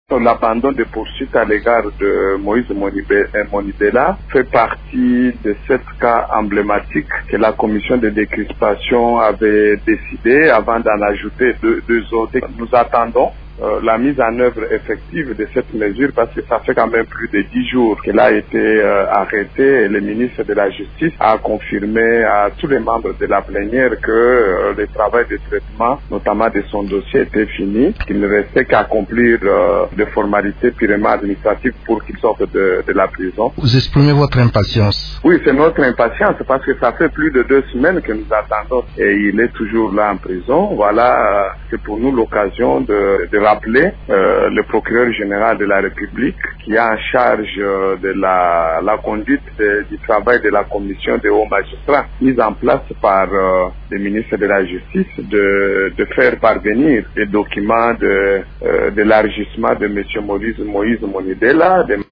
L'abandon de poursuites à l'égard de Moïse Monibela fait partie de 7 cas emblématiques que la commission de décrispation avait décidé avant d'en ajouter deux autres. Nous attendons la mise en œuvre effective de cette mesure parce que ça fait quand même plus de 10 jours qu'elle a été arrêtée et le ministre de la Justice a confirmé à tous les membres de la plénière que le travail de traitement, notamment de son dossier, était fini, qu'il ne restait qu'à accomplir des formalités purement administratives pour qu'il sorte de la prison. Vous exprimez votre impatience? Oui, c'est notre impatience parce que ça fait plus de 2 semaines que nous attendons et il est toujours là en prison. Voilà, c'est pour nous l'occasion de rappeler le procureur général de la République qui est en charge de la conduite du travail de la commission des hauts magistrats mise en place par le ministre de la Justice de faire parvenir les documents de l'élargissement de M. Moïse Monibela,